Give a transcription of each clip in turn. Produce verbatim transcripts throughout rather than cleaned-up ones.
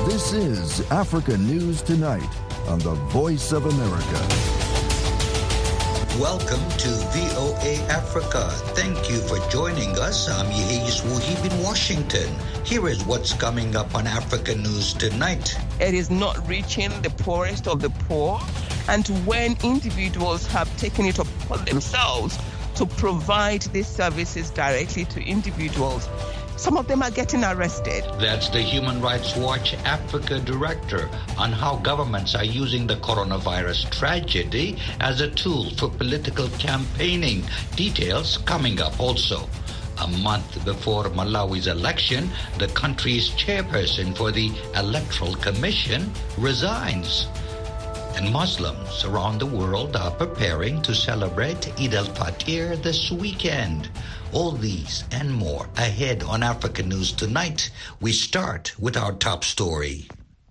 This is Africa News Tonight on the Voice of America. Welcome to V O A Africa. Thank you for joining us. I'm Yehis Wuhib in Washington. Here is what's coming up on Africa News Tonight. It is not reaching the poorest of the poor. And when individuals have taken it upon themselves to provide these services directly to individuals, some of them are getting arrested. That's the Human Rights Watch Africa director on how governments are using the coronavirus tragedy as a tool for political campaigning. Details coming up also. A month before Malawi's election, the country's chairperson for the Electoral Commission resigns. And Muslims around the world are preparing to celebrate Eid al-Fitr this weekend. All these and more ahead on Africa News Tonight. We start with our top story.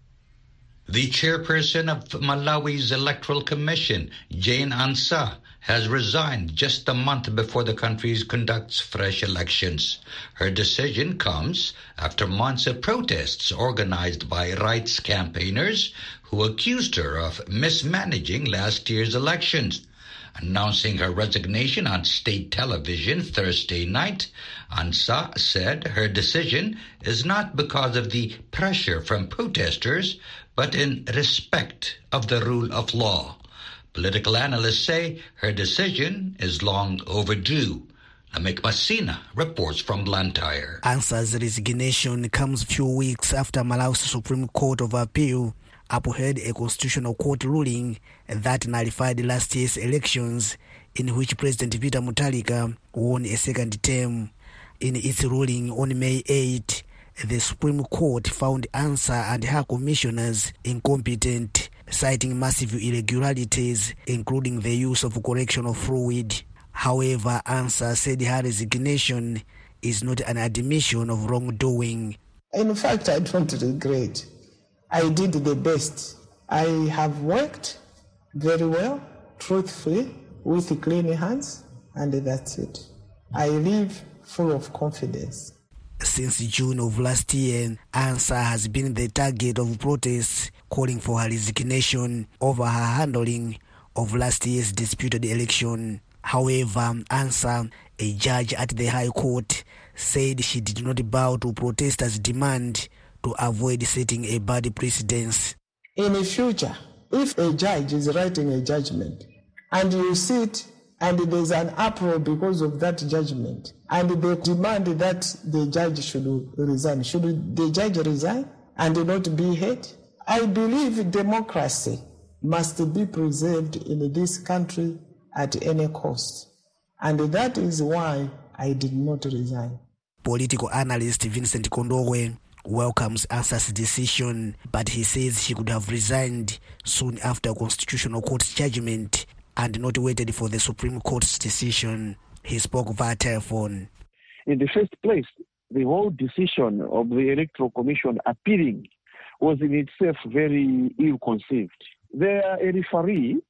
The chairperson of Malawi's Electoral Commission, Jane Ansah, has resigned just a month before the country conducts fresh elections. Her decision comes after months of protests organized by rights campaigners who accused her of mismanaging last year's elections. Announcing her resignation on state television Thursday night, Ansah said her decision is not because of the pressure from protesters, but in respect of the rule of law. Political analysts say her decision is long overdue. Lamek Masina reports from Blantyre. Ansah's resignation comes a few weeks after Malawi's Supreme Court of Appeal upheld a constitutional court ruling that nullified last year's elections in which President Peter Mutharika won a second term. In its ruling on May eighth, the Supreme Court found Ansah and her commissioners incompetent, citing massive irregularities, including the use of correctional fluid. However, Ansah said her resignation is not an admission of wrongdoing. In fact, I don't regret. I did the best. I have worked very well, truthfully, with clean hands, and that's it. I live full of confidence. Since June of last year, Ansah has been the target of protests calling for her resignation over her handling of last year's disputed election. However, Ansah, a judge at the High Court, said she did not bow to protesters' demand to avoid setting a bad precedence. In the future, if a judge is writing a judgment and you sit and there's an uproar because of that judgment and they demand that the judge should resign, should the judge resign and not be heard? I believe democracy must be preserved in this country at any cost. And that is why I did not resign. Political analyst Vincent Kondowe welcomes Ansah's decision, but he says she could have resigned soon after Constitutional Court's judgment and not waited for the Supreme Court's decision. He spoke via telephone. In the first place, the whole decision of the Electoral Commission appealing was in itself very ill-conceived. They are a referee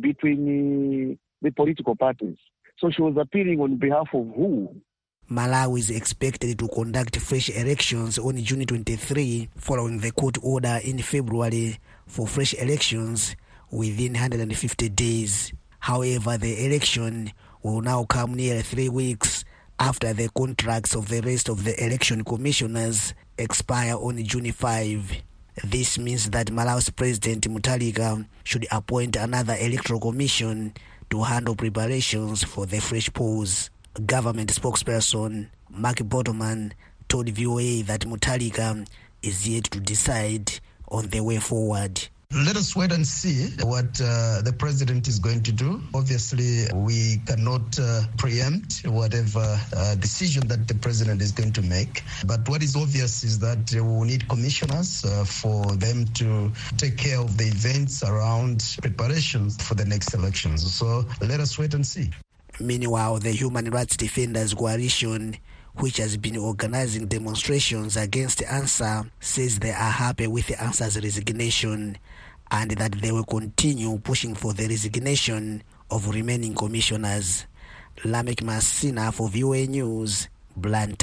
between the political parties. So she was appealing on behalf of who? Malawi is expected to conduct fresh elections on June twenty-third, following the court order in February for fresh elections within one hundred fifty days. However, the election will now come near three weeks after the contracts of the rest of the election commissioners expire on June fifth. This means that Malawi's President Mutharika should appoint another electoral commission to handle preparations for the fresh polls. Government spokesperson Mark Bottleman told V O A that Mutharika is yet to decide on the way forward. Let us wait and see what uh, the president is going to do. Obviously, we cannot uh, preempt whatever uh, decision that the president is going to make. But what is obvious is that we will need commissioners uh, for them to take care of the events around preparations for the next elections. So let us wait and see. Meanwhile, the Human Rights Defenders Coalition, which has been organizing demonstrations against Ansah, says they are happy with Ansah's resignation and that they will continue pushing for the resignation of remaining commissioners. Lamek Masina for V O A News, Blantyre.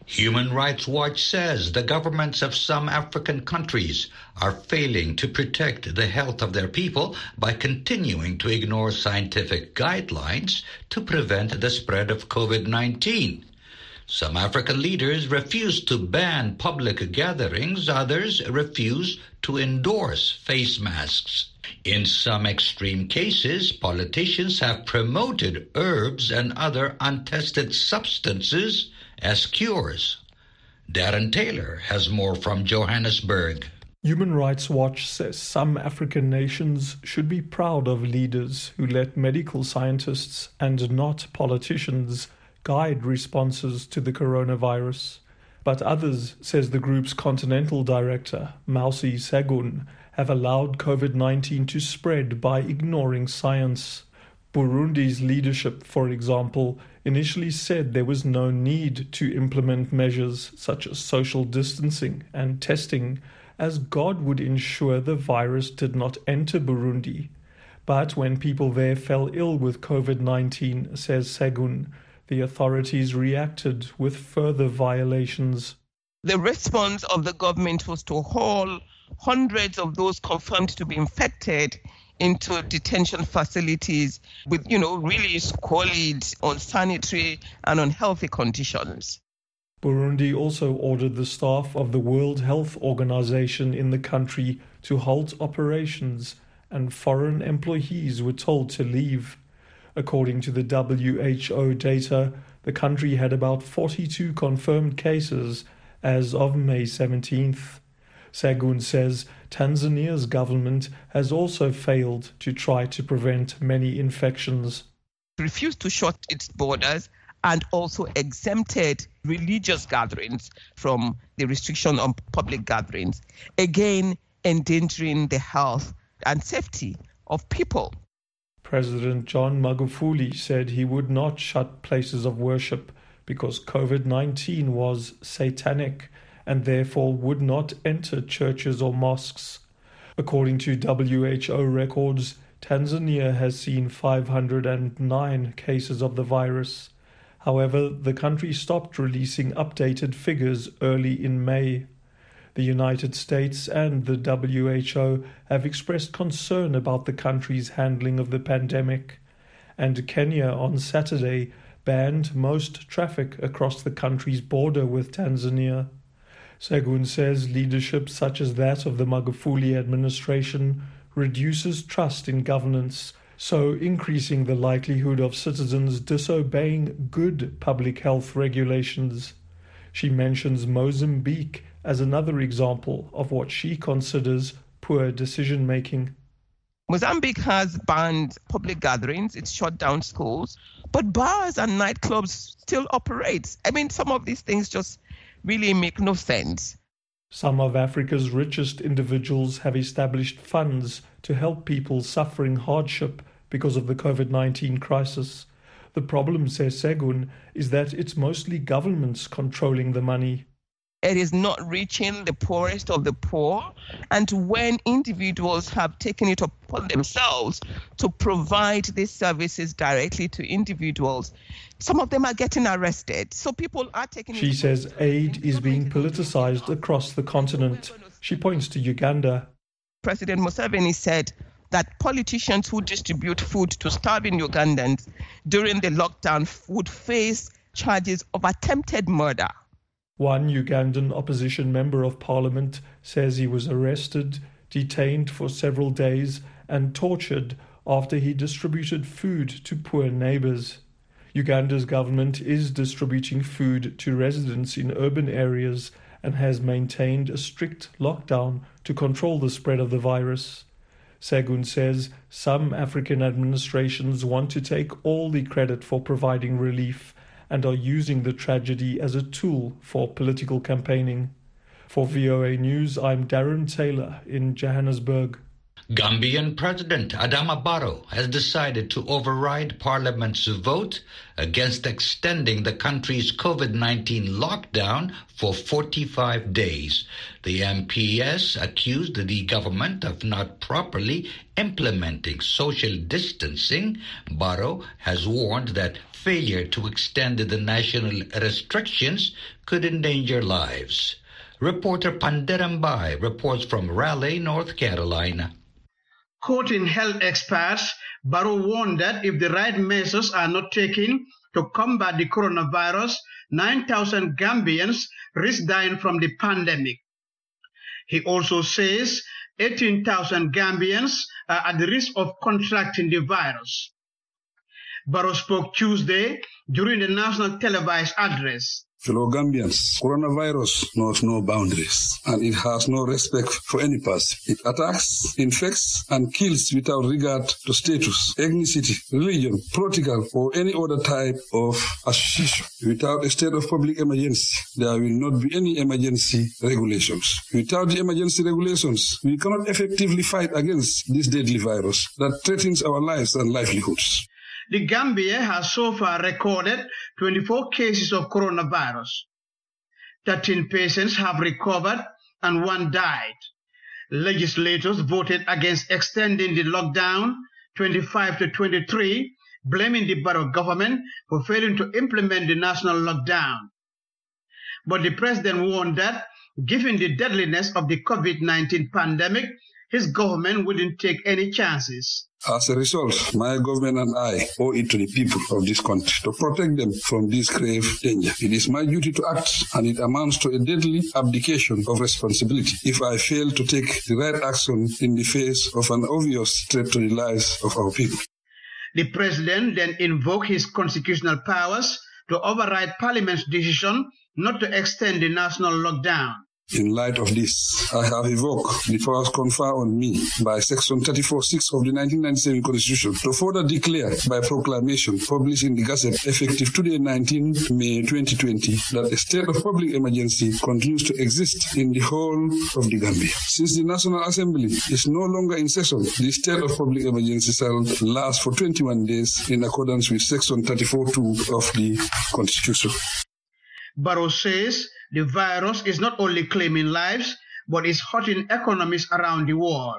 Human Rights Watch says the governments of some African countries are failing to protect the health of their people by continuing to ignore scientific guidelines to prevent the spread of COVID nineteen. Some African leaders refuse to ban public gatherings, others refuse to endorse face masks. In some extreme cases, politicians have promoted herbs and other untested substances as cures. Darren Taylor has more from Johannesburg. Human Rights Watch says some African nations should be proud of leaders who let medical scientists and not politicians guide responses to the coronavirus. But others, says the group's continental director, Mausi Segun, have allowed COVID nineteen to spread by ignoring science. Burundi's leadership, for example, initially said there was no need to implement measures such as social distancing and testing, as God would ensure the virus did not enter Burundi. But when people there fell ill with COVID nineteen, says Segun, the authorities reacted with further violations. The response of the government was to haul hundreds of those confirmed to be infected into detention facilities with, you know, really squalid, unsanitary and unhealthy conditions. Burundi also ordered the staff of the World Health Organization in the country to halt operations, and foreign employees were told to leave. According to the W H O data, the country had about forty-two confirmed cases as of May seventeenth. Segun says Tanzania's government has also failed to try to prevent many infections. Refused to shut its borders and also exempted religious gatherings from the restriction on public gatherings, again endangering the health and safety of people. President John Magufuli said he would not shut places of worship because COVID nineteen was satanic and therefore would not enter churches or mosques. According to W H O records, Tanzania has seen five hundred nine cases of the virus. However, the country stopped releasing updated figures early in May. The United States and the W H O have expressed concern about the country's handling of the pandemic, and Kenya on Saturday banned most traffic across the country's border with Tanzania. Segun says leadership such as that of the Magufuli administration reduces trust in governance, so increasing the likelihood of citizens disobeying good public health regulations. She mentions Mozambique as another example of what she considers poor decision-making. Mozambique has banned public gatherings, it's shut down schools, but bars and nightclubs still operate. I mean, some of these things just really make no sense. Some of Africa's richest individuals have established funds to help people suffering hardship because of the COVID nineteen crisis. The problem, says Segun, is that it's mostly governments controlling the money. It is not reaching the poorest of the poor. And when individuals have taken it upon themselves to provide these services directly to individuals, some of them are getting arrested. So people are taking She it says aid is being politicized across the continent. She points to Uganda. President Museveni said that politicians who distribute food to starving Ugandans during the lockdown would face charges of attempted murder. One Ugandan opposition member of parliament says he was arrested, detained for several days, and tortured after he distributed food to poor neighbors. Uganda's government is distributing food to residents in urban areas and has maintained a strict lockdown to control the spread of the virus. Segun says some African administrations want to take all the credit for providing relief and are using the tragedy as a tool for political campaigning. For V O A News, I'm Darren Taylor in Johannesburg. Gambian President Adama Barrow has decided to override Parliament's vote against extending the country's COVID nineteen lockdown for forty-five days. The M P S accused the government of not properly implementing social distancing. Barrow has warned that failure to extend the national restrictions could endanger lives. Reporter Panderambai reports from Raleigh, North Carolina. Quoting health experts, Barrow warned that if the right measures are not taken to combat the coronavirus, nine thousand Gambians risk dying from the pandemic. He also says eighteen thousand Gambians are at the risk of contracting the virus. Barrow spoke Tuesday during the national televised address. Fellow Gambians, coronavirus knows no boundaries and it has no respect for any person. It attacks, infects, and kills without regard to status, ethnicity, religion, political, or any other type of association. Without a state of public emergency, there will not be any emergency regulations. Without the emergency regulations, we cannot effectively fight against this deadly virus that threatens our lives and livelihoods. The Gambia has so far recorded twenty-four cases of coronavirus. thirteen patients have recovered and one died. Legislators voted against extending the lockdown twenty-five to twenty-three, blaming the Barrow government for failing to implement the national lockdown. But the president warned that, given the deadliness of the COVID nineteen pandemic, his government wouldn't take any chances. As a result, my government and I owe it to the people of this country to protect them from this grave danger. It is my duty to act, and it amounts to a deadly abdication of responsibility if I fail to take the right action in the face of an obvious threat to the lives of our people. The president then invoked his constitutional powers to override Parliament's decision not to extend the national lockdown. In light of this, I have invoked the powers conferred on me by Section thirty-four point six of the nineteen ninety-seven Constitution to further declare by proclamation published in the Gazette effective today, nineteenth May twenty twenty, that a state of public emergency continues to exist in the whole of the Gambia. Since the National Assembly is no longer in session, the state of public emergency shall last for twenty-one days in accordance with Section thirty-four point two of the Constitution. Barrow says the virus is not only claiming lives, but is hurting economies around the world.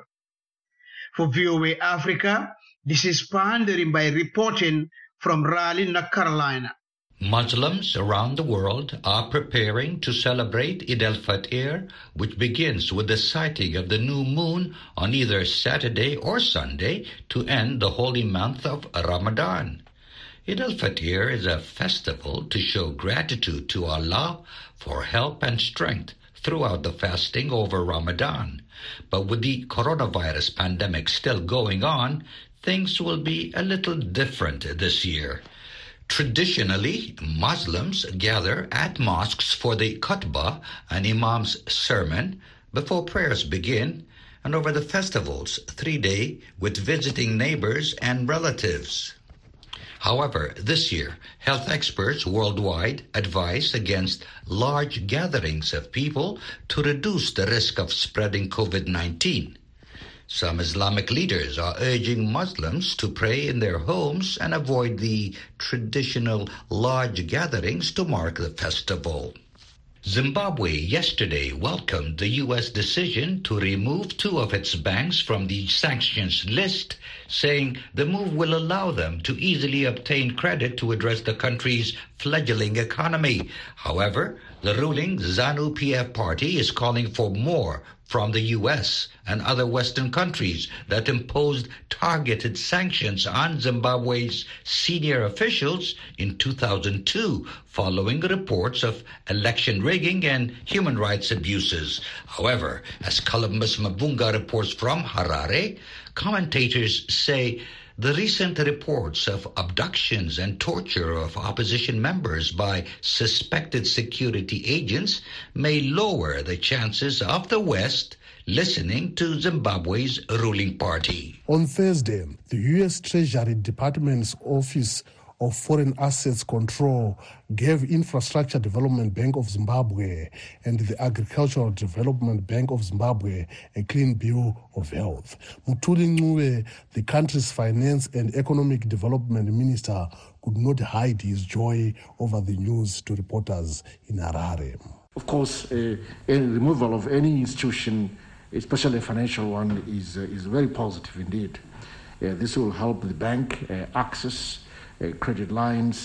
For V O A Africa, this is Pandering by reporting from Raleigh, North Carolina. Muslims around the world are preparing to celebrate Eid al-Fitr, which begins with the sighting of the new moon on either Saturday or Sunday to end the holy month of Ramadan. Eid al-Fitr is a festival to show gratitude to Allah for help and strength throughout the fasting over Ramadan. But with the coronavirus pandemic still going on, things will be a little different this year. Traditionally, Muslims gather at mosques for the khutbah, an imam's sermon, before prayers begin, and over the festival's three-day with visiting neighbors and relatives. However, this year, health experts worldwide advise against large gatherings of people to reduce the risk of spreading COVID nineteen. Some Islamic leaders are urging Muslims to pray in their homes and avoid the traditional large gatherings to mark the festival. Zimbabwe yesterday welcomed the U S decision to remove two of its banks from the sanctions list, saying the move will allow them to easily obtain credit to address the country's fledgling economy. However, the ruling ZANU-P F party is calling for more from the U S and other Western countries that imposed targeted sanctions on Zimbabwe's senior officials in two thousand two, following reports of election rigging and human rights abuses. However, as Columbus Mavunga reports from Harare, commentators say the recent reports of abductions and torture of opposition members by suspected security agents may lower the chances of the West listening to Zimbabwe's ruling party. On Thursday, the U S Treasury Department's Office of Foreign Assets Control gave Infrastructure Development Bank of Zimbabwe and the Agricultural Development Bank of Zimbabwe a clean bill of health. Mutuli Ncube, the country's finance and economic development minister, could not hide his joy over the news to reporters in Harare. Of course, uh, any removal of any institution, especially a financial one, is, uh, is very positive indeed. Uh, this will help the bank uh, access uh, credit lines,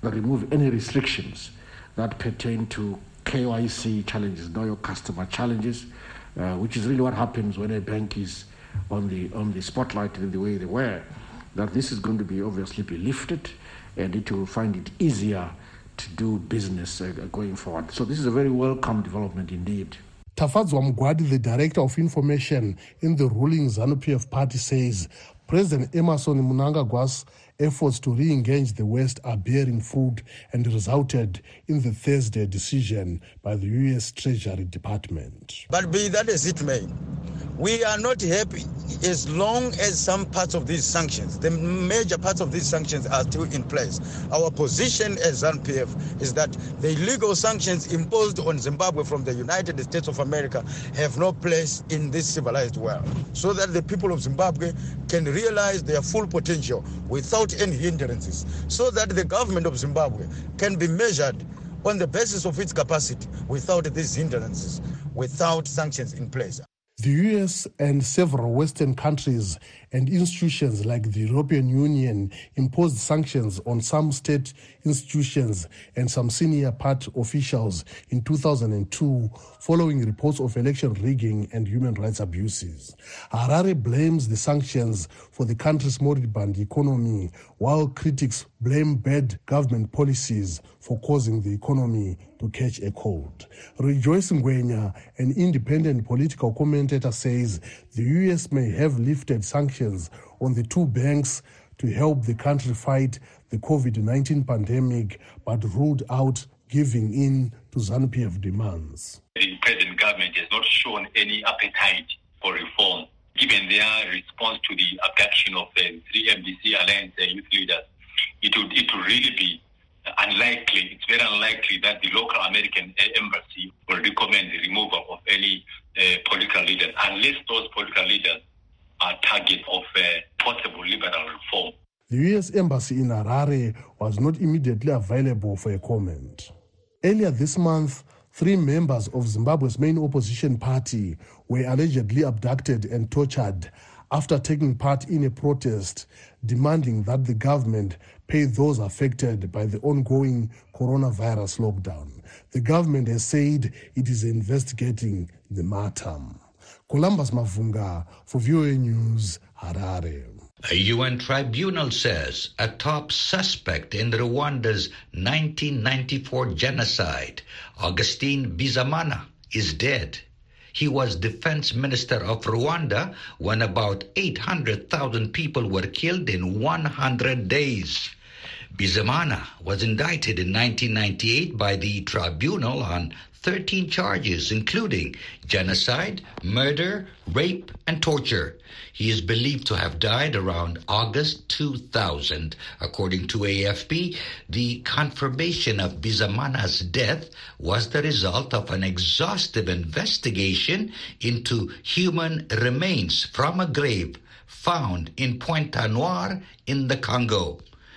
that remove any restrictions that pertain to K Y C challenges, know your customer challenges, uh, which is really what happens when a bank is on the on the spotlight in the way they were. That this is going to be obviously be lifted, and it will find it easier to do business uh, going forward. So this is a very welcome development indeed. Tafadzwa Mgwadi, the Director of Information in the ruling ZANU-P F party, says President Emmerson Mnangagwa's efforts to re-engage the West are bearing fruit and resulted in the Thursday decision by the U S Treasury Department. But be that as it may, we are not happy as long as some parts of these sanctions, the major parts of these sanctions are still in place. Our position as ZANU-P F is that the illegal sanctions imposed on Zimbabwe from the United States of America have no place in this civilized world, so that the people of Zimbabwe can realize their full potential without any hindrances, so that the government of Zimbabwe can be measured on the basis of its capacity without these hindrances, without sanctions in place. The U S and several Western countries and institutions like the European Union imposed sanctions on some state institutions and some senior party officials in two thousand two following reports of election rigging and human rights abuses. Harare blames the sanctions for the country's moribund economy, while critics blame bad government policies for causing the economy to catch a cold. Rejoice Ngwenya, an independent political commentator, says the U S may have lifted sanctions on the two banks to help the country fight the COVID nineteen pandemic, but ruled out giving in to ZANU-P F demands. The present government has not shown any appetite for reform, given their response to the abduction of the three M D C Alliance youth leaders. It would, it would really be unlikely, it's very unlikely that the local American embassy will recommend the removal of any uh, political leaders, unless those political leaders are targets of uh, possible liberal reform. The U S embassy in Harare was not immediately available for a comment. Earlier this month, three members of Zimbabwe's main opposition party were allegedly abducted and tortured after taking part in a protest demanding that the government pay those affected by the ongoing coronavirus lockdown. The government has said it is investigating the matter. Columbus Mavunga for V O A News, Harare. A U N tribunal says a top suspect in Rwanda's nineteen ninety-four genocide, Augustine Bizamana, is dead. He was defense minister of Rwanda when about eight hundred thousand people were killed in one hundred days. Bizimana was indicted in nineteen ninety-eight by the tribunal on thirteen charges, including genocide, murder, rape, and torture. He is believed to have died around August two thousand. According to A F P, the confirmation of Bizimana's death was the result of an exhaustive investigation into human remains from a grave found in Pointe-Noire in the Congo.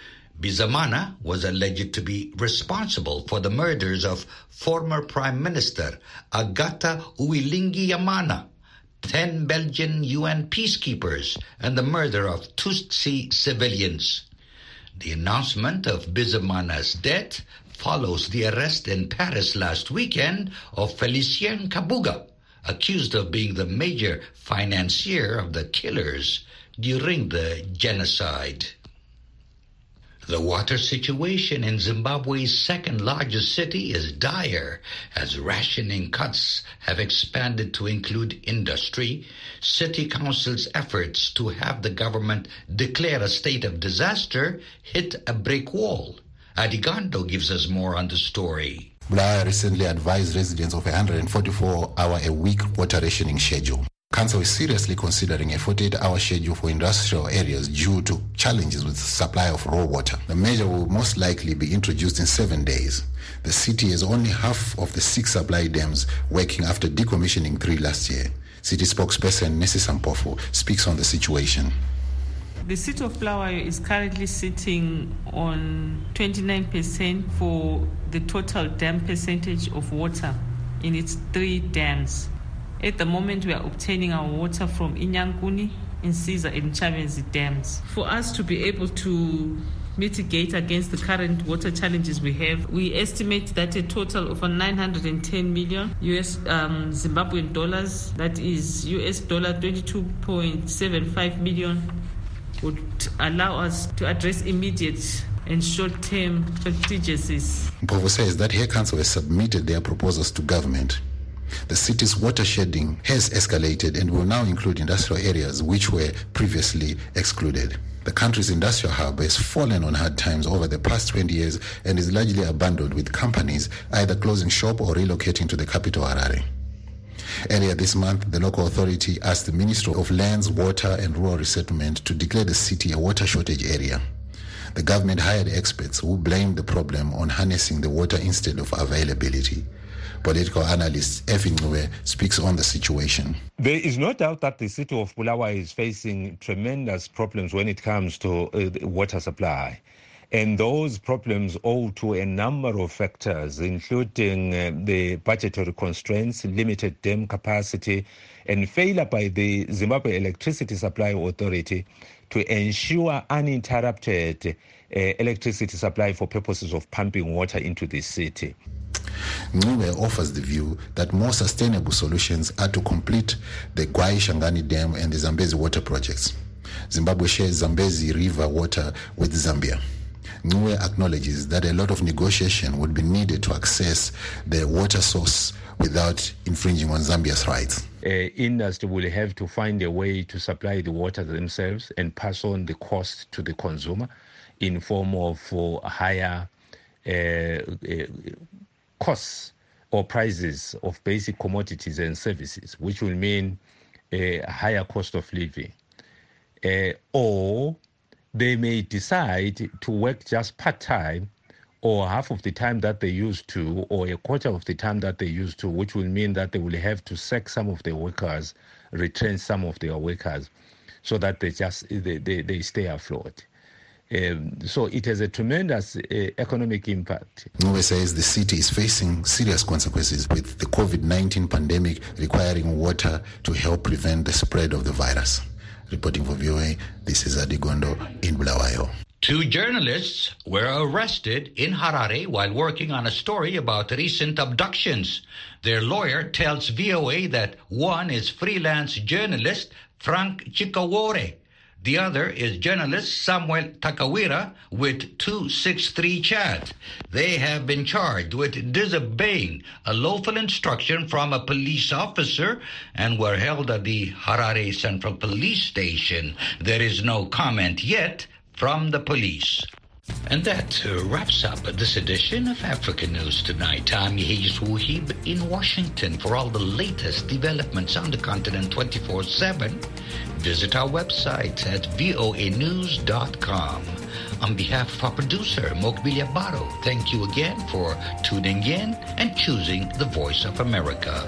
Bizimana was alleged to be responsible for the murders of former Prime Minister Agatha Uwilingi-Yamana, ten Belgian U N peacekeepers, and the murder of Tutsi civilians. The announcement of Bizimana's death follows the arrest in Paris last weekend of Félicien Kabuga, accused of being the major financier of the killers during the genocide. The water situation in Zimbabwe's second-largest city is dire as rationing cuts have expanded to include industry. City council's efforts to have the government declare a state of disaster hit a brick wall. Adigando gives us more on the story. Bulaya recently advised residents of a one hundred forty-four hour a week water rationing schedule. Council is seriously considering a forty-eight hour schedule for industrial areas due to challenges with supply of raw water. The measure will most likely be introduced in seven days. The city has only half of the six supply dams working after decommissioning three last year. City spokesperson Nesi Sampofu speaks on the situation. The city of Bulawayo is currently sitting on twenty-nine percent for the total dam percentage of water in its three dams. At the moment, we are obtaining our water from Inyankuni, Insiza, and Chavezi dams. For us to be able to mitigate against the current water challenges we have. We estimate that a total of nine hundred ten million U S um, Zimbabwean dollars, that is U S dollar twenty-two point seven five million, would allow us to address immediate and short-term contingencies. Mpofu says that her council has submitted their proposals to government. The city's watershedding has escalated and will now include industrial areas which were previously excluded. The country's industrial hub has fallen on hard times over the past twenty years and is largely abandoned, with companies either closing shop or relocating to the capital, Harare. Earlier this month, the local authority asked the Ministry of Lands, Water and Rural Resettlement to declare the city a water shortage area. The government hired experts who blamed the problem on harnessing the water instead of availability. Political analyst Effie Ngwe speaks on the situation. There is no doubt that the city of Bulawayo is facing tremendous problems when it comes to uh, the water supply. And those problems owe to a number of factors, including uh, the budgetary constraints, limited dam capacity, and failure by the Zimbabwe Electricity Supply Authority to ensure uninterrupted uh, electricity supply for purposes of pumping water into the city. Ngwe offers the view that more sustainable solutions are to complete the Gwai Shangani Dam and the Zambezi water projects. Zimbabwe shares Zambezi River water with Zambia. Ngwe acknowledges that a lot of negotiation would be needed to access the water source without infringing on Zambia's rights. Uh, industry will have to find a way to supply the water themselves and pass on the cost to the consumer in form of uh, higher uh, uh, costs or prices of basic commodities and services, which will mean a higher cost of living. Uh, or they may decide to work just part-time or half of the time that they used to, or a quarter of the time that they used to, which will mean that they will have to sack some of their workers, retrain some of their workers, so that they just they, they, they stay afloat. Um, so it has a tremendous uh, economic impact. Ngwe says the city is facing serious consequences with the COVID nineteen pandemic requiring water to help prevent the spread of the virus. Reporting for V O A, this is Adigondo in Bulawayo. Two journalists were arrested in Harare while working on a story about recent abductions. Their lawyer tells V O A that one is freelance journalist Frank Chikawore. The other is journalist Samuel Takawira with two sixty-three Chat. They have been charged with disobeying a lawful instruction from a police officer and were held at the Harare Central Police Station. There is no comment yet from the police. And that uh, wraps up this edition of African News Tonight. I'm Yehis Wuhib in Washington. For all the latest developments on the continent twenty-four seven, visit our website at voa news dot com. On behalf of our producer, Mokbilia Baro, thank you again for tuning in and choosing the Voice of America.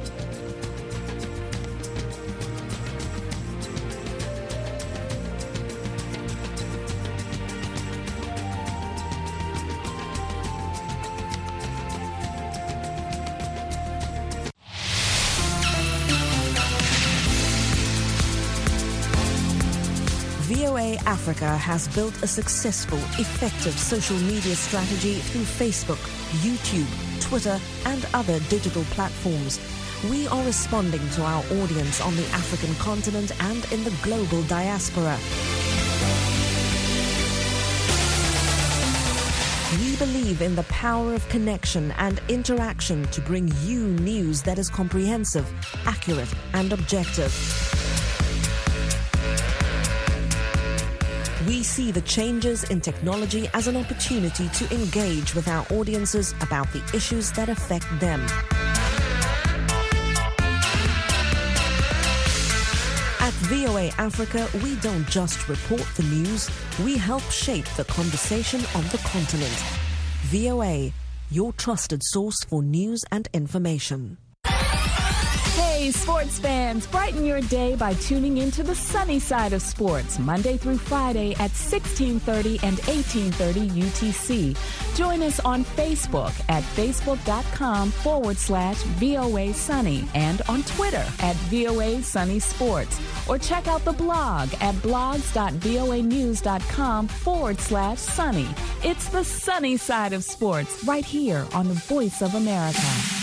V O A Africa has built a successful, effective social media strategy through Facebook, YouTube, Twitter, and other digital platforms. We are responding to our audience on the African continent and in the global diaspora. We believe in the power of connection and interaction to bring you news that is comprehensive, accurate, and objective. We see the changes in technology as an opportunity to engage with our audiences about the issues that affect them. At V O A Africa, we don't just report the news, we help shape the conversation on the continent. V O A, your trusted source for news and information. Hey, sports fans, brighten your day by tuning into the sunny side of sports, Monday through Friday at sixteen thirty and eighteen thirty U T C. Join us on Facebook at facebook.com forward slash VOA Sunny and on Twitter at VOA Sunny Sports. Or check out the blog at blogs.voanews.com forward slash sunny. It's the sunny side of sports right here on the Voice of America.